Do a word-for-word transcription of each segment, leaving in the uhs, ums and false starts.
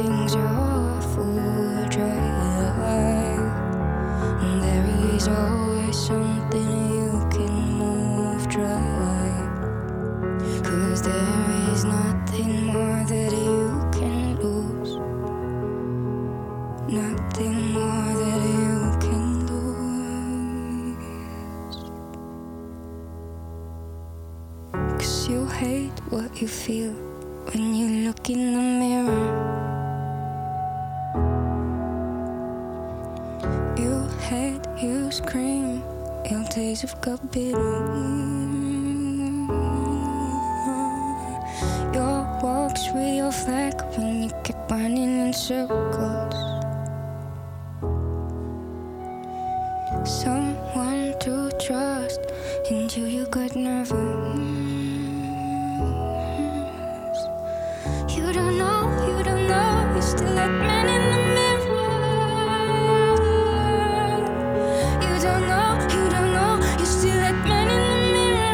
things are full drive. And there is always something you can move dry. 'Cause there is nothing more that you can lose. Nothing more that you can lose. 'Cause you hate what you feel when you look in the mirror. You hate, you scream, your days have got bitter. Your walks with your flag when you keep running in circles. Someone to trust until you got nervous. You don't know, you don't know, you still like men in the mirror. You don't know, you don't know, you still like men in the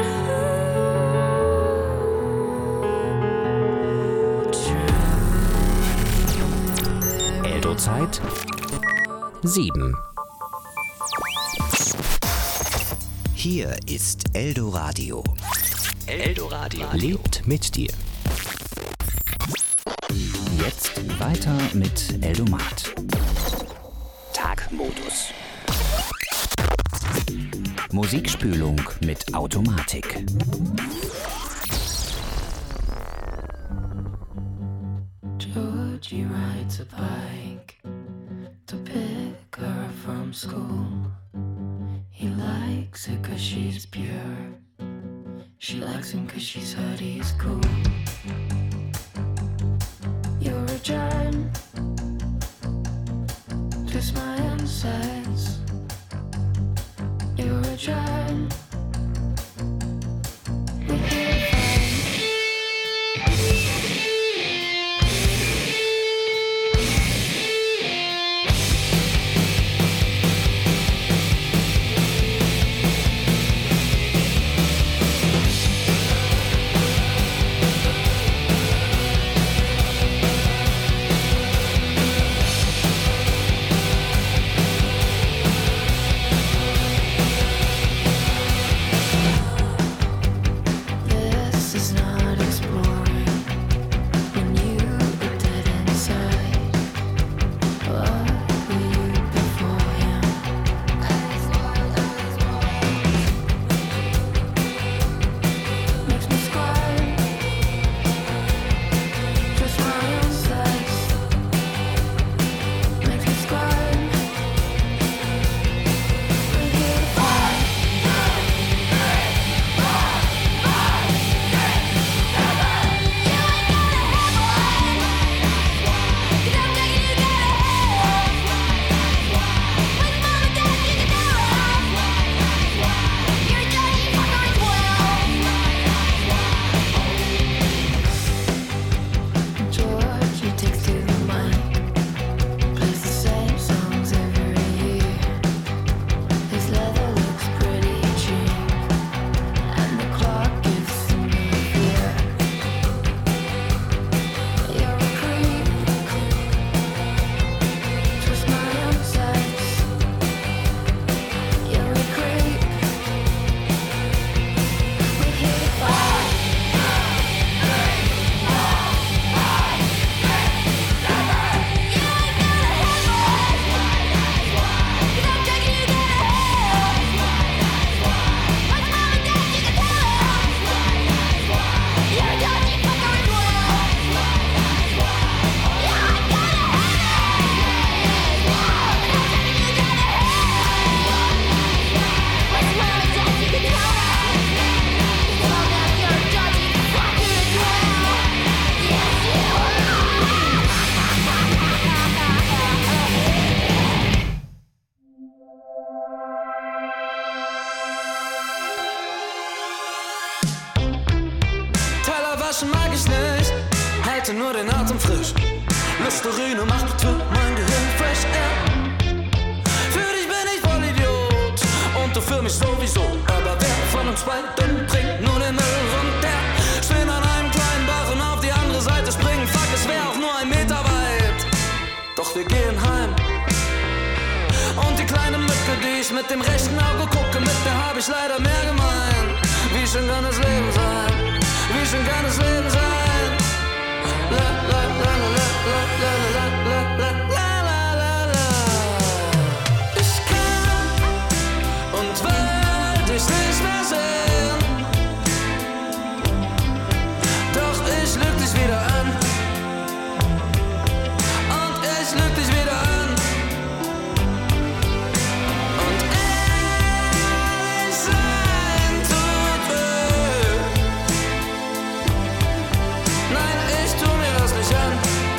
mirror. Eldo-Zeit sieben. Hier ist Eldoradio. Eldoradio lebt mit dir. Jetzt weiter mit Eldomat. Tagmodus. Musikspülung mit Automatik. Georgie rides a bike to pick her up from school. He likes her 'cause she's pure. She likes him 'cause she's heard he's cool. You're a giant, twist my insides. You're a giant. We're here waschen mag ich nicht, halte nur den Atem frisch. Listerine macht für mein Gehirn fresh air. Für dich bin ich voll Idiot und du für mich sowieso. Aber wer von uns beiden trinkt nur den Müll runter? Stehen an einem kleinen Bach und auf die andere Seite springen. Fuck, es wär auch nur ein Meter weit. mit dem rechten Auge gucke, mit der hab ich leider mehr gemein. Wie schön kann das Leben sein, wie schön kann das Leben sein. La la la la la la la la la la la la la. Ich kann und will dich nicht mehr sehen, doch ich lüg dich wieder an. Und ich lüg dich wieder an. Und ehrlich sein tut weh. Nein, ich tu mir das nicht an.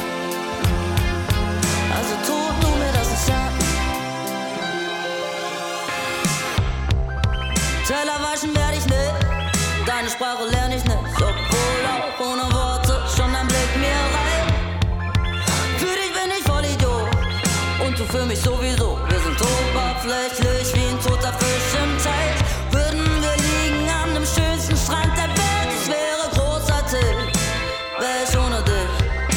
Also tu du mir das nicht an. Teller waschen werd ich nicht, deine Sprache lern ich nicht, obwohl auch ohne Worte schon ein Blick mir reicht. Für dich bin ich voll Idiot und du für mich sowieso. Wir sind oberflächlich wie ein toter Fisch im Teich. Würden wir liegen an dem schönsten Strand der Welt, es wäre großartig, wär ich ohne dich.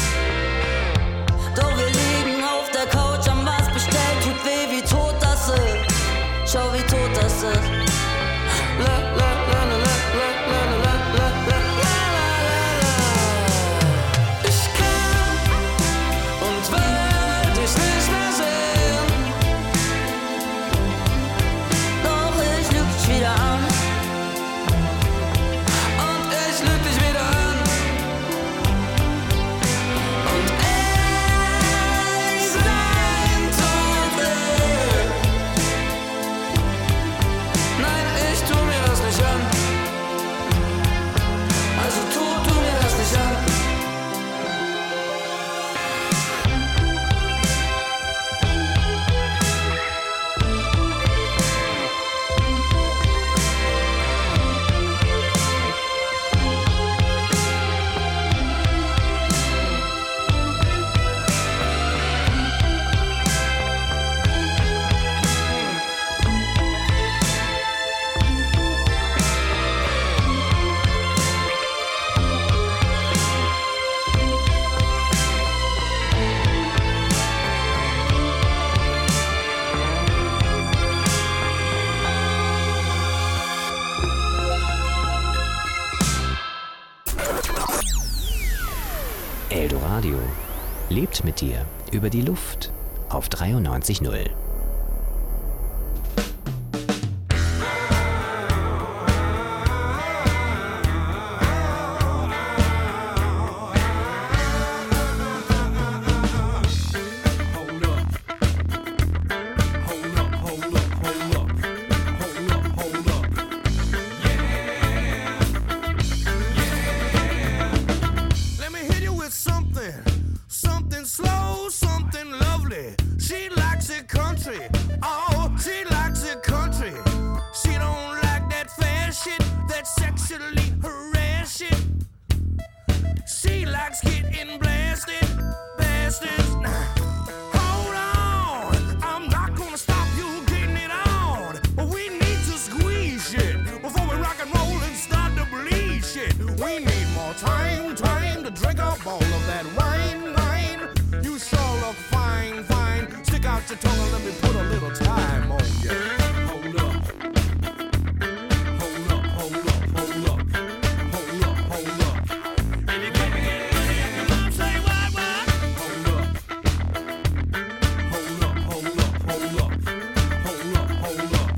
Doch wir liegen auf der Couch, haben was bestellt, tut weh, wie tot das ist. Schau, wie tot das ist. La la la la la la la la la la la la. Ich kann und will dich nicht mehr sehen, doch ich lüg dich wieder an. Und ich lüg dich wieder an. Und ehrlich sein tut weh. Nein, ich tu mir das nicht an. Also tu du mir das nicht an. Eldoradio lebt mit dir über die Luft auf dreiundneunzig Komma null. Let me hit you with something, something slow, something lovely. She likes it country, oh, she likes it country. She don't like that fast shit, that sexually harassing. She likes getting blasted, bastards. Hold on, I'm not gonna stop you getting it on, but we need to squeeze shit before we rock and roll and start to bleed shit. We need more time, time to drink up all of that wine, wine. You sure look fine, fine. Stick out your tongue and let me put a little time on you. Hold up. Hold up, hold up, hold up. Hold up, hold up. And you get it, come on, say what, what? Hold up. Hold up, hold up, hold up. Hold up, hold up.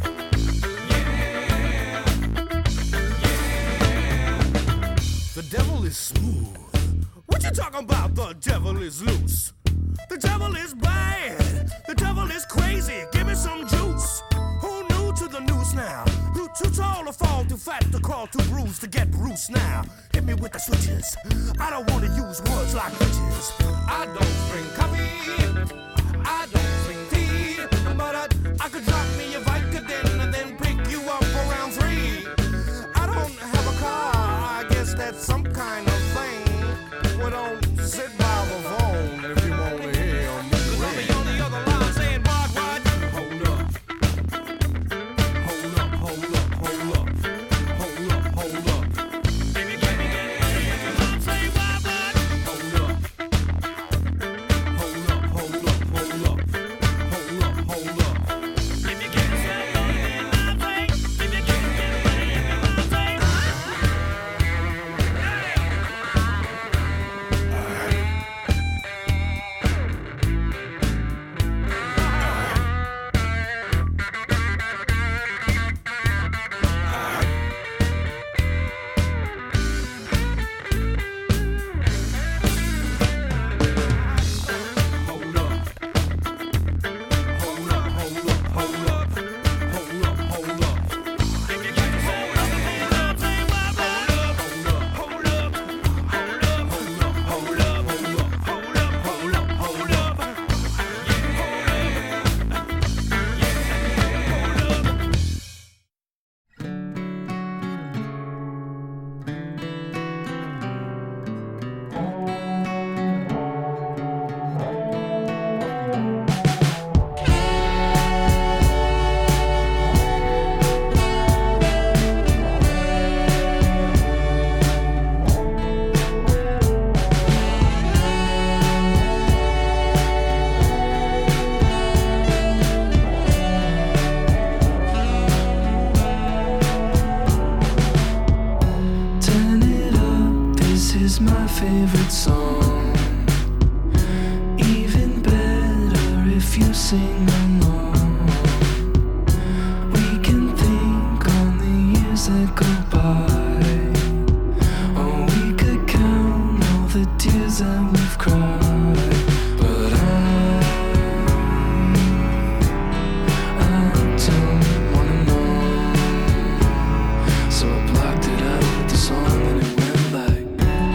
Yeah. Yeah. The devil is smooth. What you talking about? The devil is loose. The devil is bad. The devil is crazy. Give me some juice. Who new to the news now? You too tall to fall, too fat to crawl, too bruised to get bruised now. Hit me with the switches. I don't want to use words like bitches. I don't drink coffee. I don't drink tea. But I, I could drop me a Vicodin and then pick you up around three. I don't have a car. I guess that's some kind of thing. Well, don't sit by the phone if you want to hear me. I'll be on the other line saying, what, what? Hold up. Hold up, hold up, hold up. Hold up, hold up. Baby, get me, get me, get me. Say what, what? Hold up. sing along. We can think on the years that go by, or we could count all the tears that we've cried. But I, I don't wanna know, so I blocked it out with the song and it went like.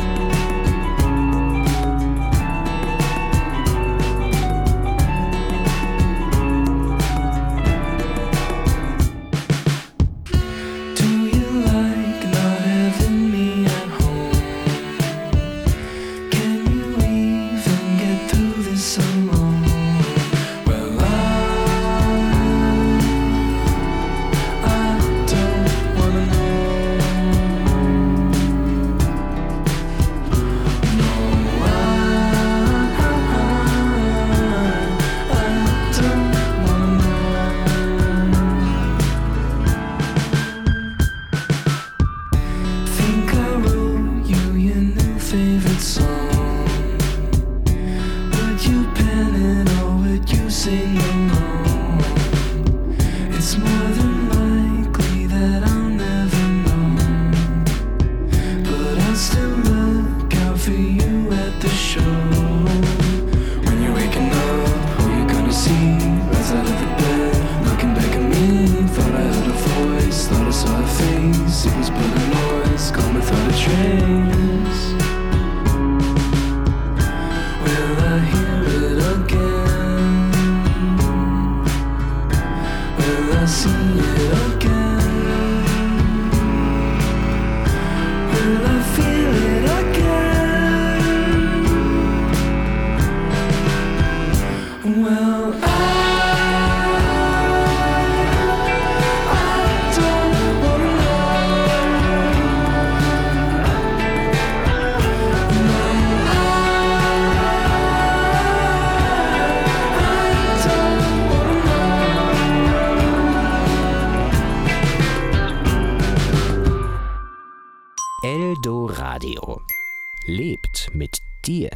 Eldoradio lebt mit dir.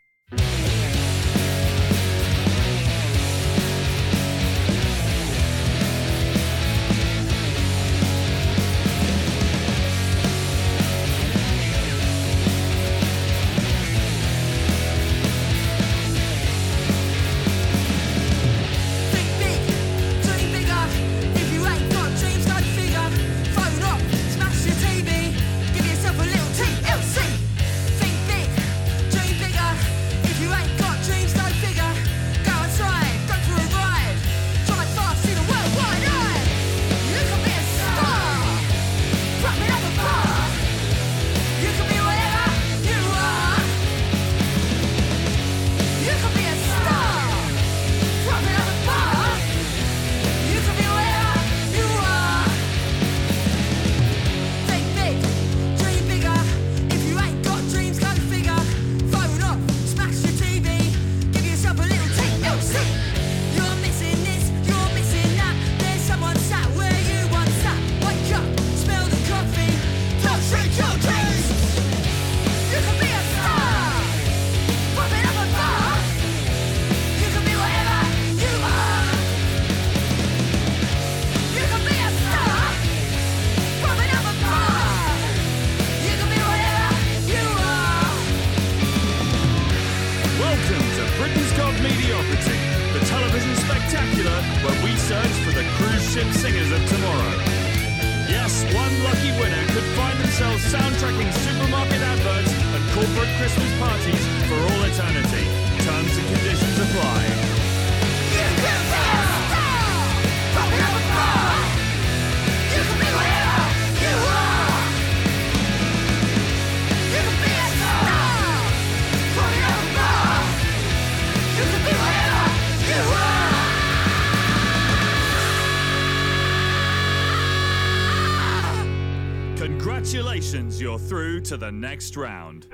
Congratulations, you're through to the next round.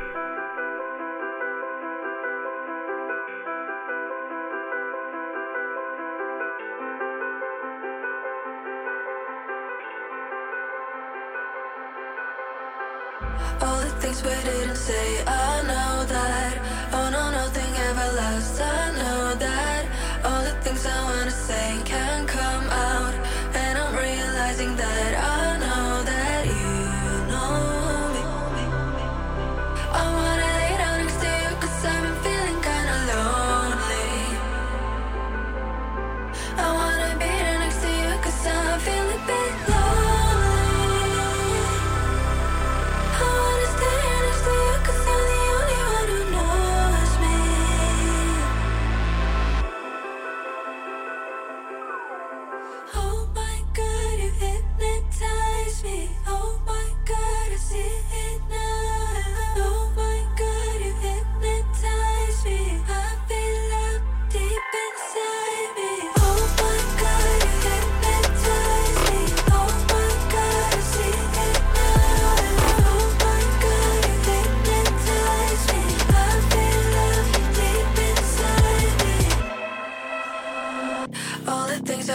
All the things we didn't say, I know that. Oh no, nothing ever lasts, I know that. All the things I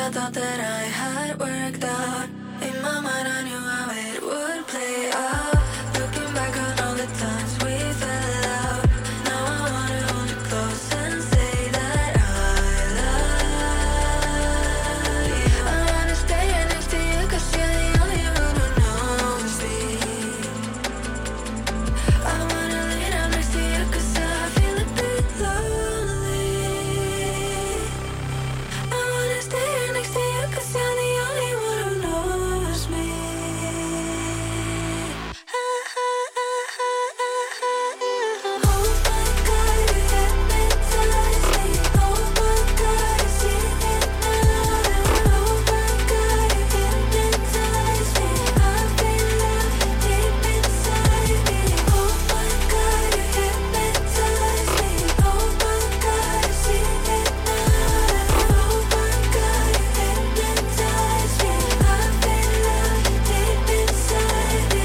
I thought that I had worked out. In my mind I knew how it would play out. Looking back on all the times we fell out. Now I wanna hold you close and say that I love you. I wanna stay right next to you 'cause you're the only one who knows me. I wanna lay down next to you 'cause I feel a bit lonely. I wanna stay right next to you 'cause you're the only one who knows me. Oh my God, you hypnotize me. Oh my God, I see it now. Oh my God, you hypnotize me. I feel love deep inside me. Oh my God, you hypnotize me. Oh my God, I see it now. Oh my God, you hypnotize me. I feel love deep inside me.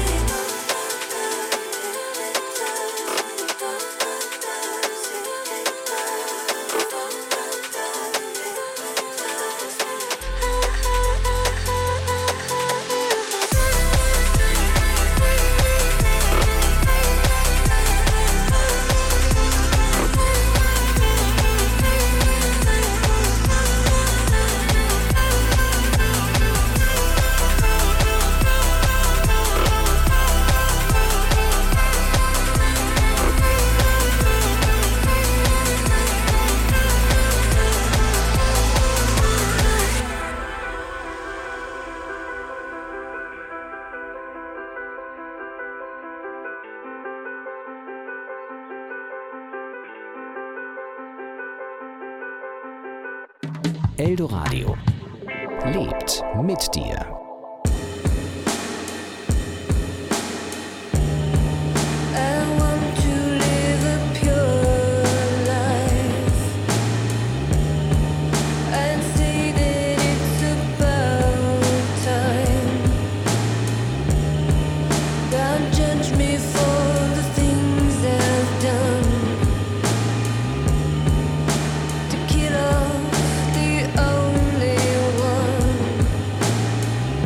Eldoradio lebt mit dir. I want to live a pure life and say that it's about time. Don't judge me for the things I've done. To kill off the only one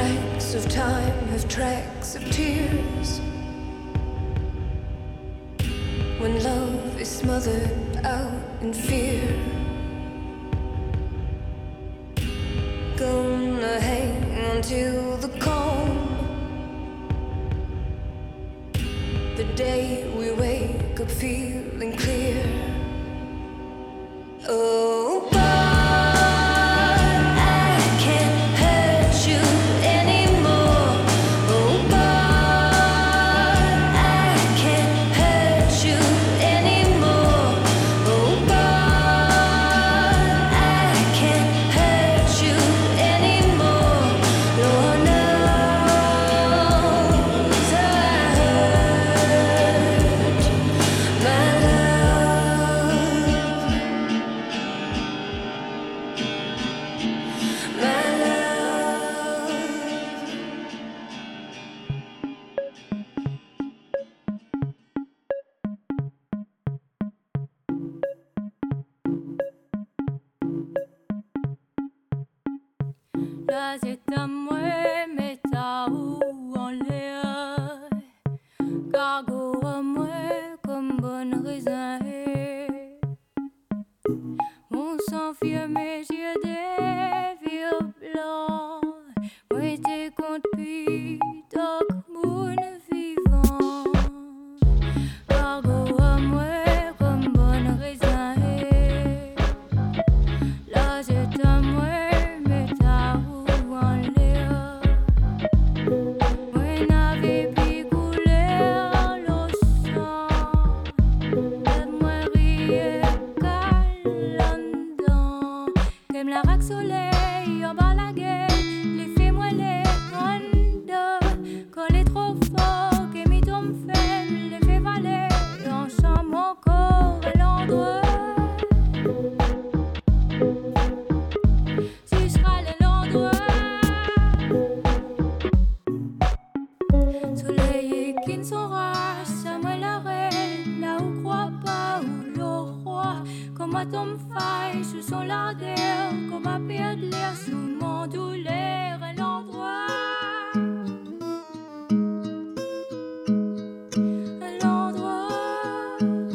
tracks of time have tracks of tears. When love is smothered out in fear, gonna hang until the calm, the day we wake up feeling clear. Oh, but I can't hurt you anymore. Oh, but I can't hurt you anymore. Oh, but I can't hurt you anymore. Lord knows I hurt my love, my love. Là c'est à moi, mais t'as où en l'air. Cargo à moi comme bonne raisin. Mon sang fier, mes yeux des vieux blancs. Moi t'es contre puis toc mon vivant. Cargo à moi comme bonne raisin. Là c'est à moi, mais t'as où en l'air. Moi n'avais plus couleur l'eau sang. Laisse-moi rire calandant. Comme la raque soleil en bas la gueule. Les fais-moi les grandes. Quand les trop fort, que m'y tombe faible. Les fais valer en chant mon corps à l'endroit. Tu seras à l'endroit. Soleil qui ne s'enrage, ça moi la reine. Là où croit pas, où le roi. Comme à tombe faille, sous son lardeur. Comme à perdre l'air sous mon douleur à l'endroit. À l'endroit.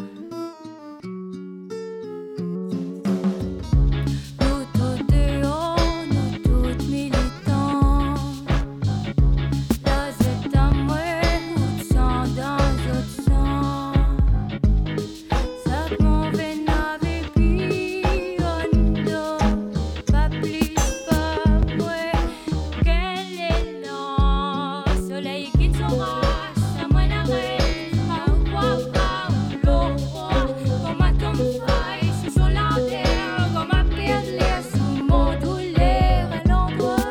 Nous tous dehors, nous tous militants. Là c'est à moi, où de sang dans autre sang. Ça que mon veine avait pris en dos. Pas plus, pas moins qu'un élan. Soleil qui s'enrage, à moi la reine. Pas où croit pas, où l'eau roi. Comme à tombe faille, sous son lardeur. Comme à perdre l'air sous mon douleur à l'endroit.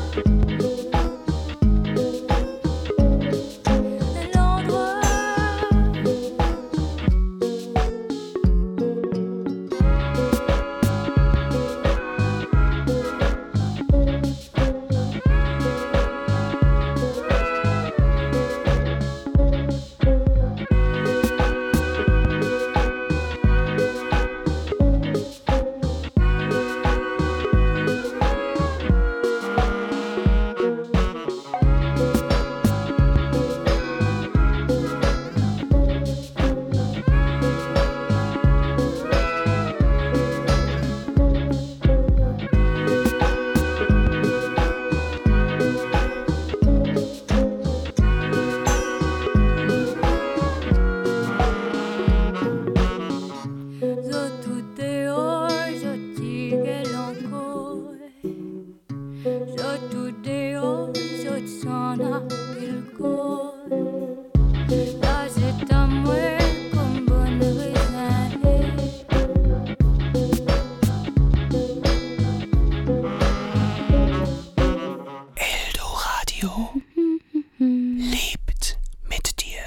À l'endroit. Zo tout dehors, je tire l'encore. Zo tout dehors, je te sens à le corps. Là c'est à moi comme bonne raisin. Eldoradio lebt mit dir.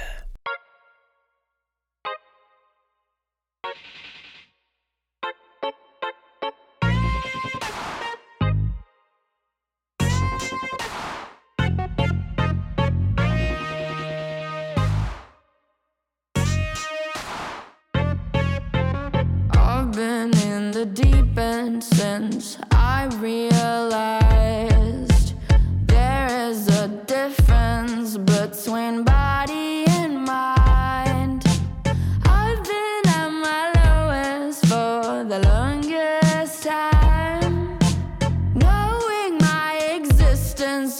I've been in the deep end since I realized there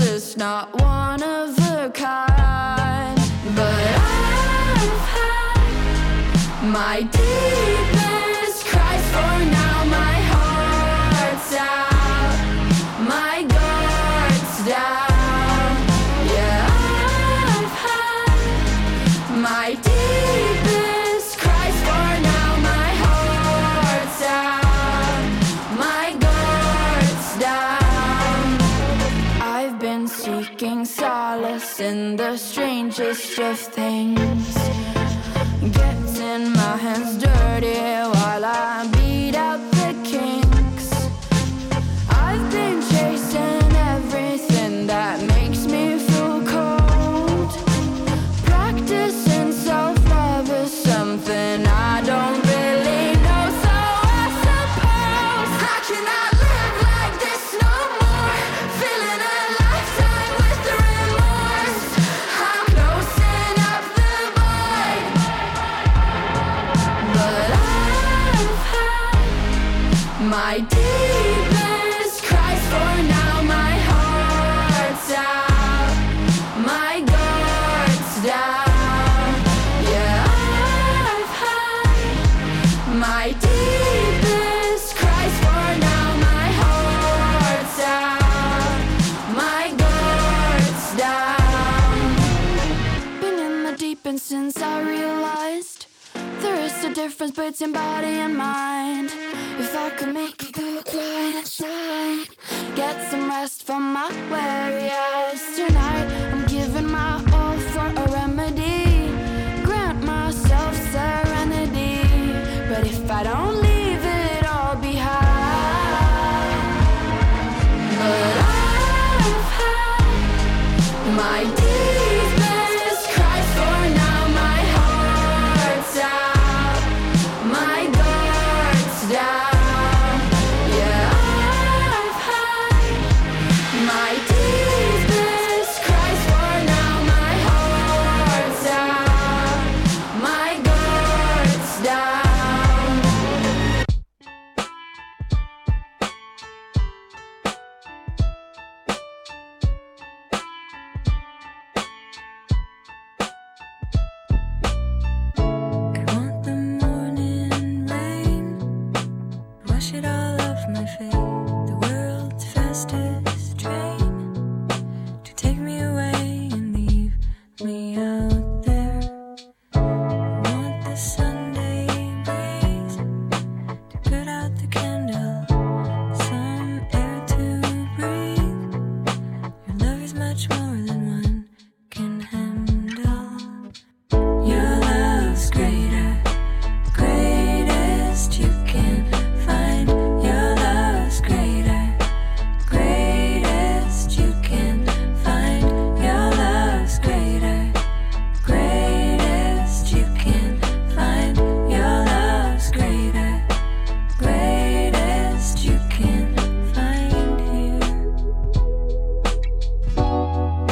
is not one of a kind, but I've had my deepest cries. For now my heart's out, my guard's down. Yeah, I've had my deepest cries. For now my heart's out, my guard's down. I've been seeking solace in the strangest of things, getting my hands dirty while I beat out the kinks. I've been chasing everything that makes me feel cold. Practicing self-love is something I don't really know. So I suppose I cannot live like this no more, feeling a lifetime with the remorse. I'm closing up the void, but I've had my deepest cries. For now my heart's out, my guard's down. Yeah, I've had my deepest cries. For now my heart's out, my guard's down. Been in the deep end since I realized there is a difference between body and mind. If I could make it go quiet inside, get some rest from my weary eyes. Tonight I'm giving my all for a remedy, grant myself serenity. But if I don't leave it all behind, but I've had my deepest cries. For now my heart's out, my guard's down. Yeah, I've had my deepest cries. For now my heart's out, my guard's down. I want the morning rain, wash it all off my face. The world's fastest train to take me away and leave me out there. I want the Sunday breeze to put out the candle, some air to breathe. Your love is much more than one can handle. Your love's greater, greatest you can find. Your love's greater, greatest you can find. Your love's greater, greatest you can find. Your love's greater, greatest you can find here.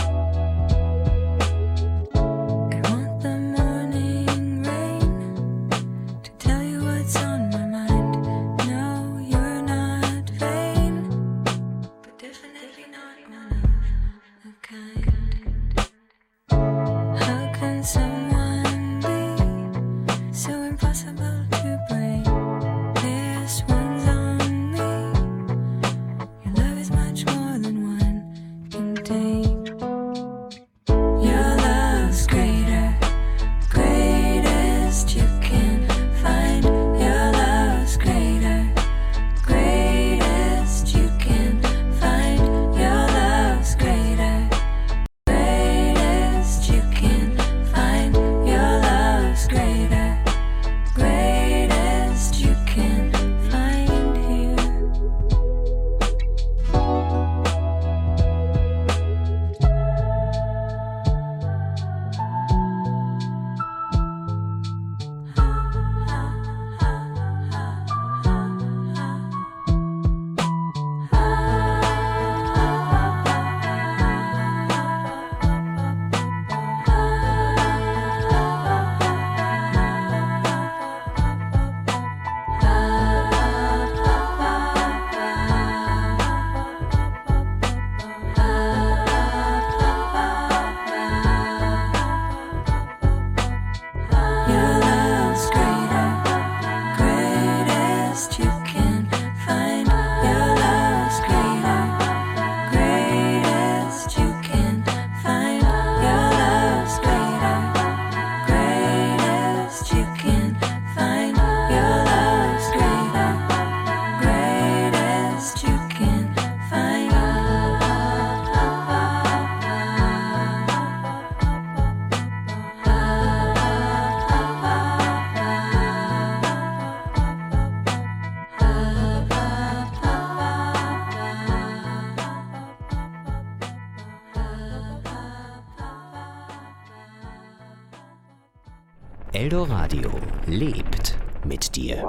Eldoradio lebt mit dir.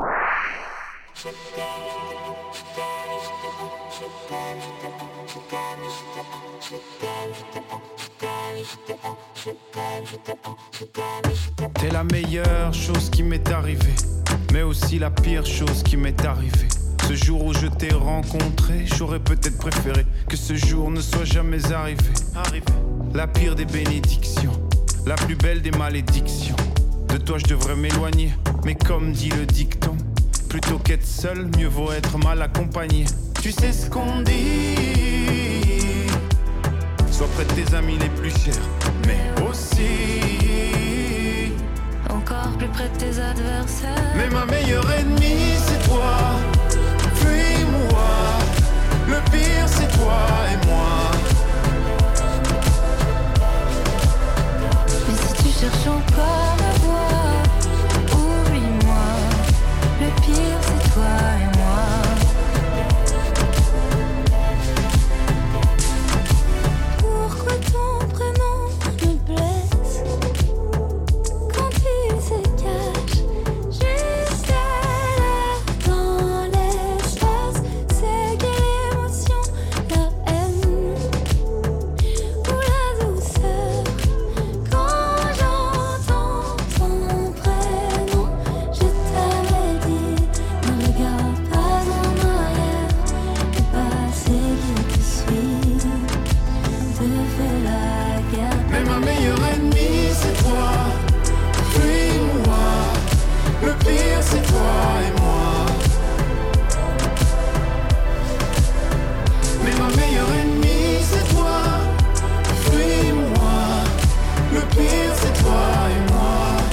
T'es la meilleure chose qui m'est arrivée, mais aussi la pire chose qui m'est arrivée. Ce jour où je t'ai rencontré, j'aurais peut-être préféré que ce jour ne soit jamais arrivé. Arrivé. La pire des bénédictions, la plus belle des malédictions. De toi je devrais m'éloigner, mais comme dit le dicton, plutôt qu'être seul, mieux vaut être mal accompagné. Tu sais ce qu'on dit, sois près de tes amis les plus chers, mais aussi encore plus près de tes adversaires. Mais ma meilleure ennemie c'est toi. Fuis-moi, le pire c'est toi et moi. Mais si tu cherches encore à voir, oublie-moi, le pire c'est toi et moi. Pourquoi ton prénom me blesse quand tu se caches juste là dans l'espace? C'est quelle émotion, la haine ou la douceur? Quand j'entends ton prénom, je t'avais dit, ne regarde pas en arrière, le passé qui te suit te fait la guerre. Mais ma meilleure ennemie c'est toi. Fuis-moi, le pire c'est toi et moi. Mais ma meilleure ennemie c'est toi. Fuis-moi, le pire c'est toi et moi.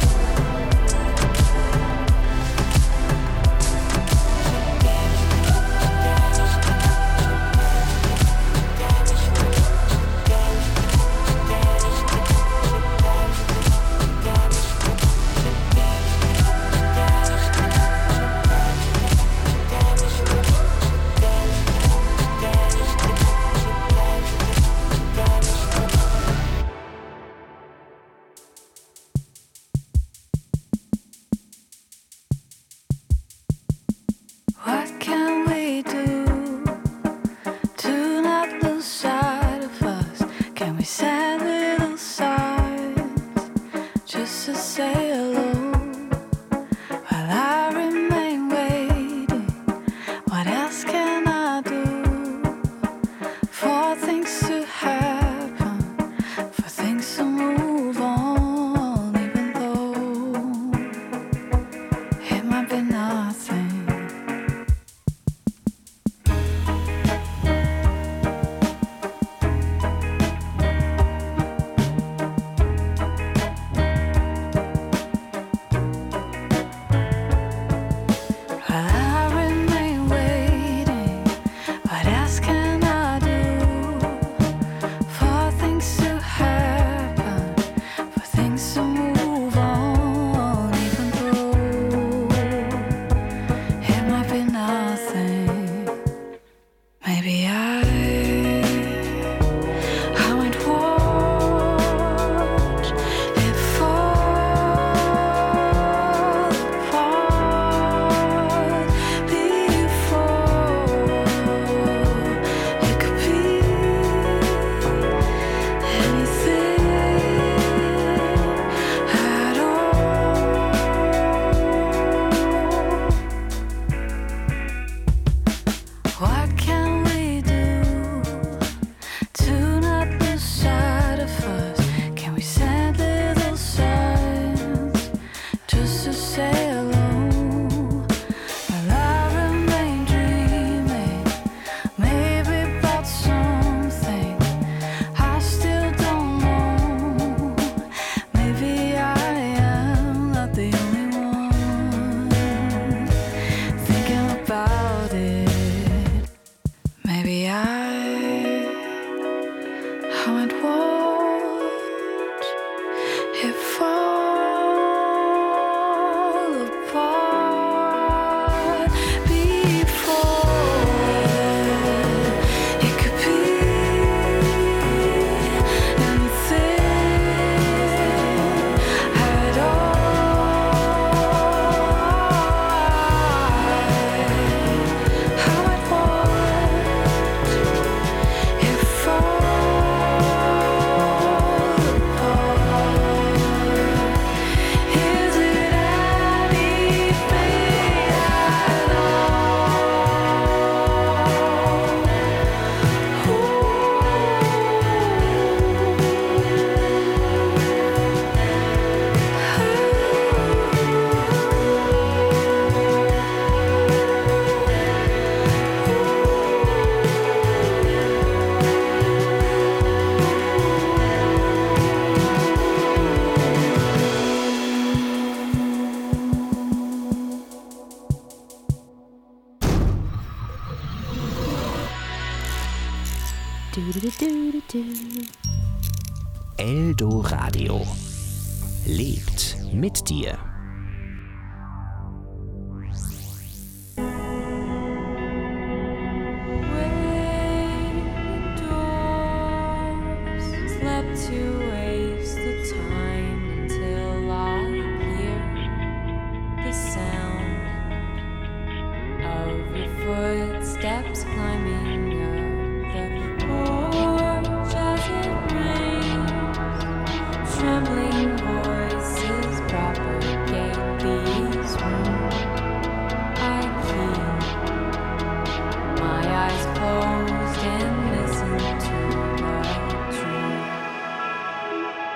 What can we do to not lose sight of us? Can we send little signs just to say hello? While I remain waiting, what else can I do for things to happen, for things to move on, even though it might be nothing. I remain waiting. What else can I do for things to happen, for things to move on, even though it might be nothing? Maybe I, I won't watch it fall apart before it could be anything at all. What can we do to not lose sight of us? Can we send little signs just to say hello? While I remain dreaming, maybe about something I still don't know. Maybe I am not the only one thinking about it. Maybe I, I won't watch it fall apart before it could be anything at all. Eldoradio. Lebt mit dir. Steps climbing up the porch as it rains. Trembling voices propagate these rooms. I keep my eyes closed and listen to the truth.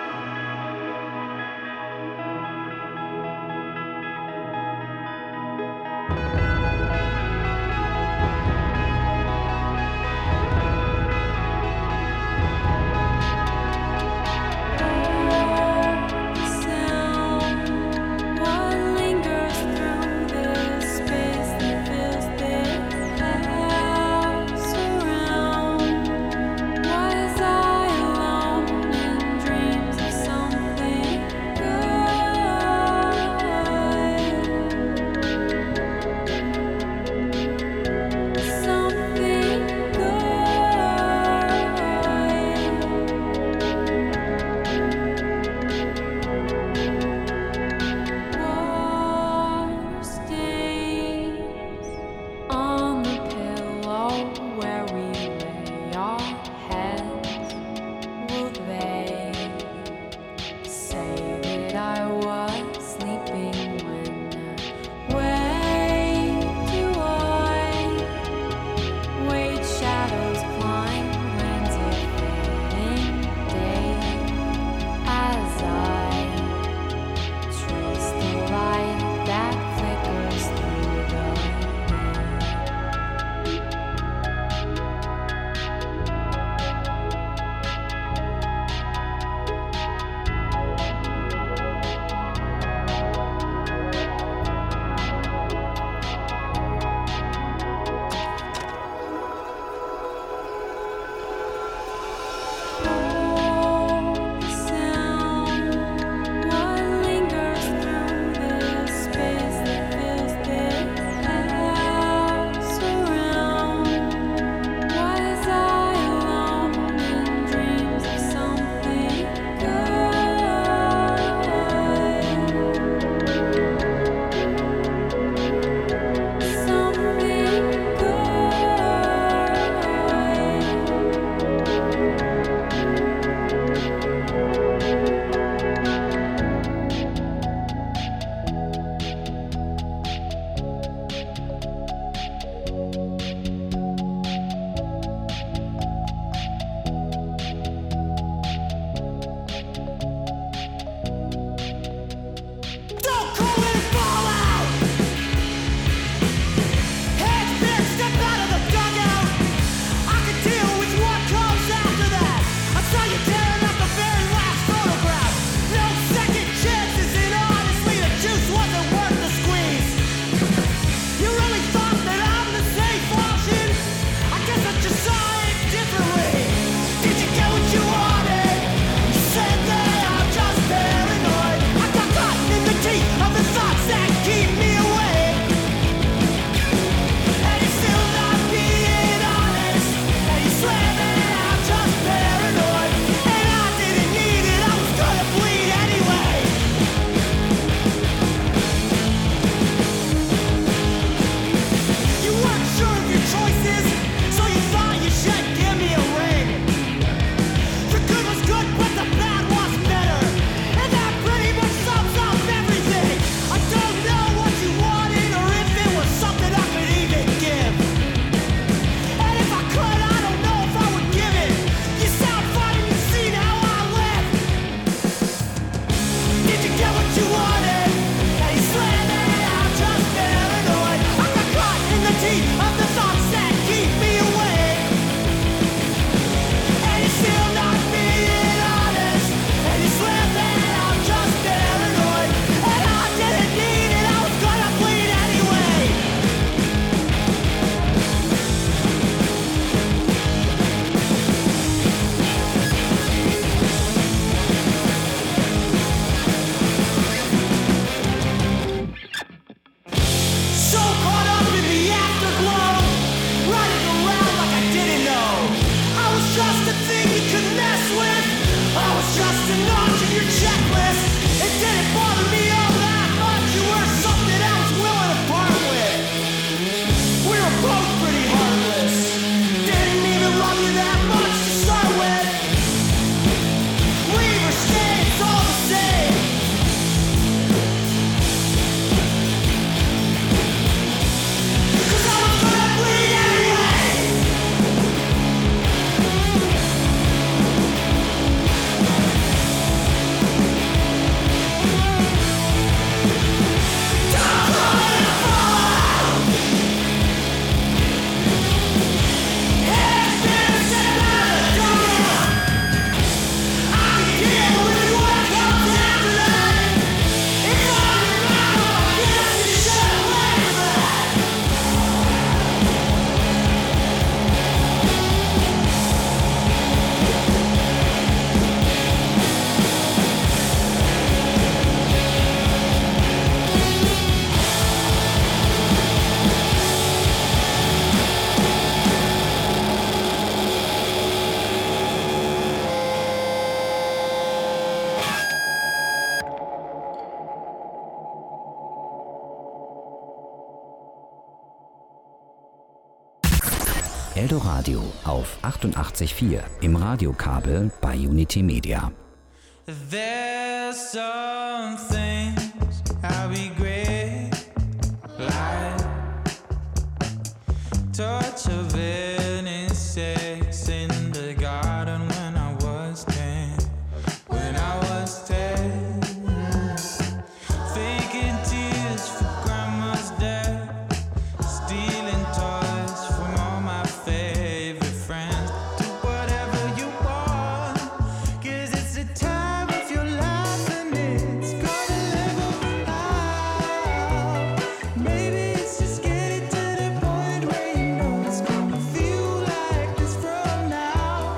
Eldoradio auf achtundachtzig Komma vier im Radiokabel bei Unity Media. There's some things I regret, like touch of any sex in the garden when I was ten, when I was ten, faking tears for grandma's death, stealing toys from all my favorite friends. Do whatever you want, 'cause it's a time of your life and it's gonna level out. Maybe it's just getting to the point where you know it's gonna feel like this from now.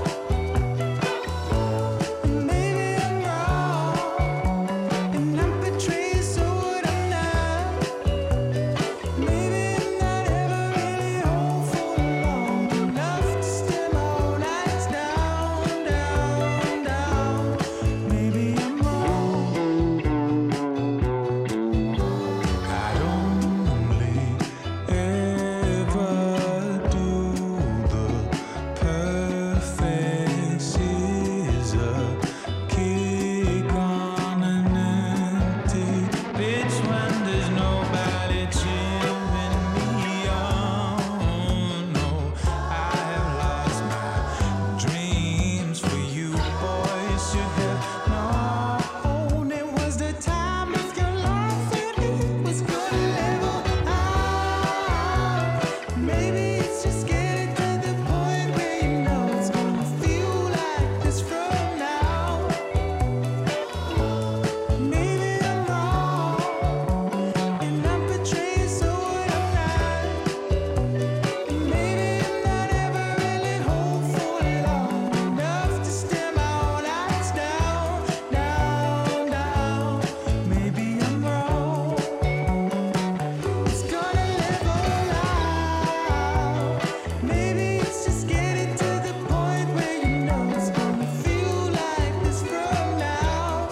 And maybe I'm wrong, and I'm betrayed, so what I'm not. Maybe I'm not ever really hopeful long enough to stare my eyes down, down, down. Maybe I'm wrong. I don't only ever do the perfect scissor kick on an empty bitch when there's nobody cheering me on. No, I have lost my dreams for you boys should have known it was the time of your life and it was gonna level out. Maybe it's just getting to the point where you know it's gonna feel like this from now. Maybe I'm wrong, and I'm betrayed, so what I'm not. Maybe I'm not ever really hopeful long enough to stare my own eyes down, down, down. Maybe I'm wrong. It's gonna level out. Maybe it's just getting to the point where you know it's gonna feel like this from now.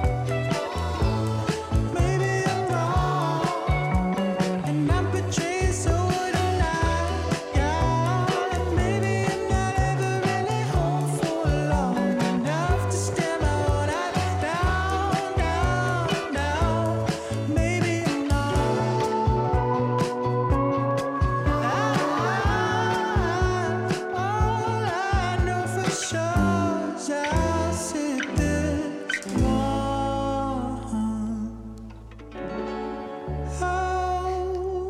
Maybe I'm wrong, and I'm betrayed, so what I'm not. Yeah, maybe I'm not ever really hopeful long enough to stare my own eyes down, down, down. Maybe I'm not. All I know for sure is I'll sit this one out.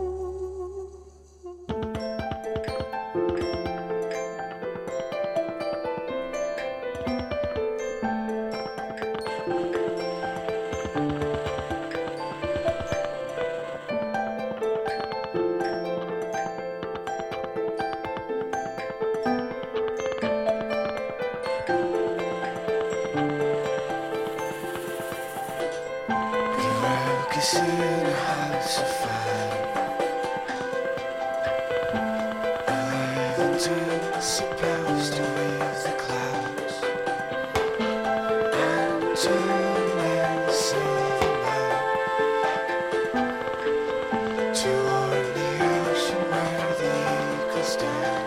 Cause in a house of fire, living to supposed to leave the clouds and to never see the light toward the ocean where the eagles stand.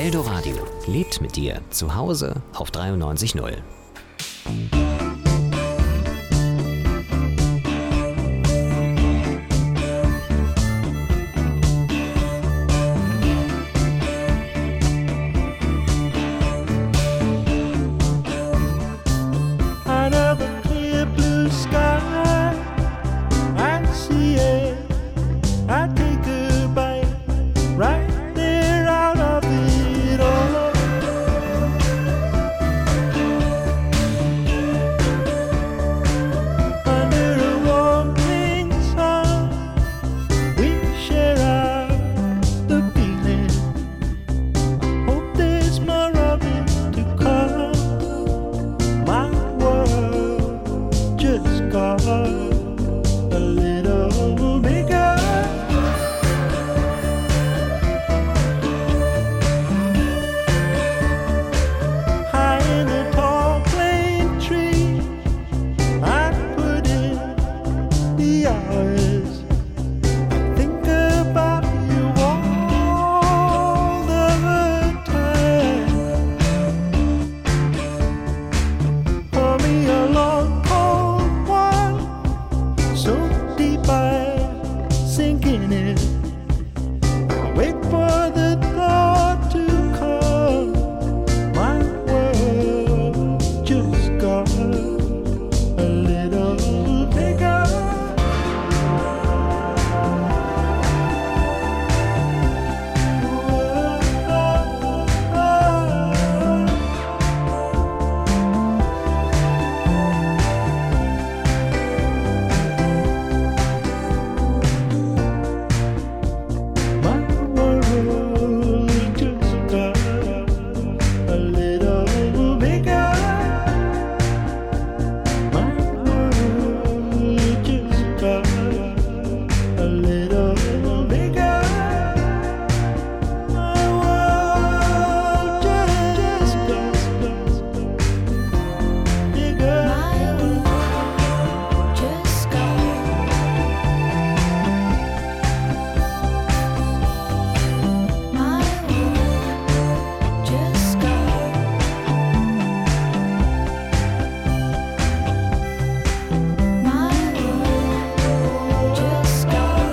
Eldoradio lebt mit dir zu Hause auf dreiundneunzig Komma null. Under the clear blue sky, I see it. I take a bite right there out of it all. Under a warming sun, we share out the feeling. Hope there's more of it to come. My world just got a little bigger. High in a tall plane tree, I put in the hours. I think about you all the time. Pour me a long cold one, so deep I sink in it. I wait for the thought to come. My world just got a little bigger. My world just got a little bigger. My world just got a little bigger. My world just got bigger. My world just got My world just got My world just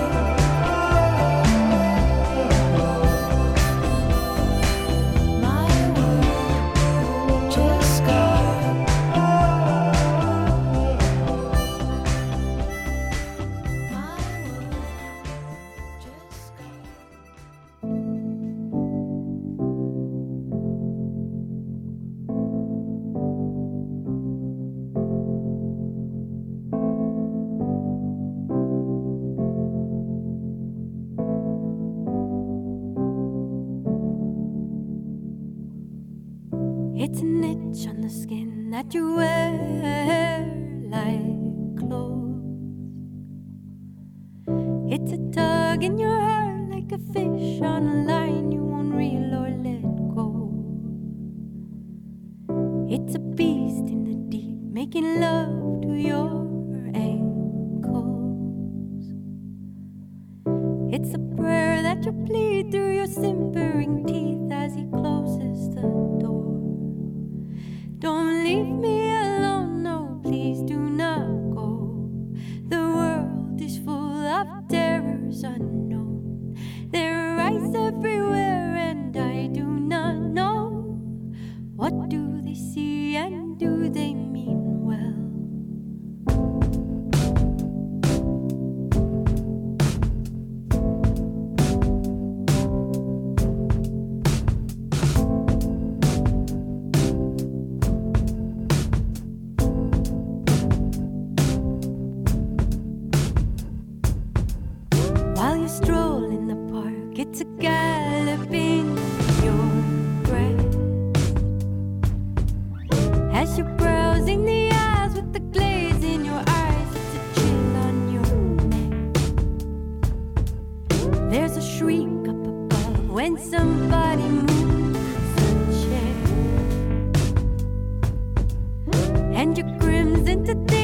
got My world just got It's an itch on the skin that you wear like clothes. It's a tug in your heart like a fish on a line you won't reel or let go. It's a beast in the deep making love to your ankles. It's a prayer that you plead through your simpering teeth as he closes the door. Don't leave me alone, no, please do not go. The world is full of terrors unknown. There are eyes everywhere and I do not know. What do they see and do they mean well? While you stroll in the park, it's a gallop in your breath. As you're browsing the aisles with the glaze in your eyes, it's a chill on your neck. There's a shriek up above when somebody moves a chair, and your crimson to think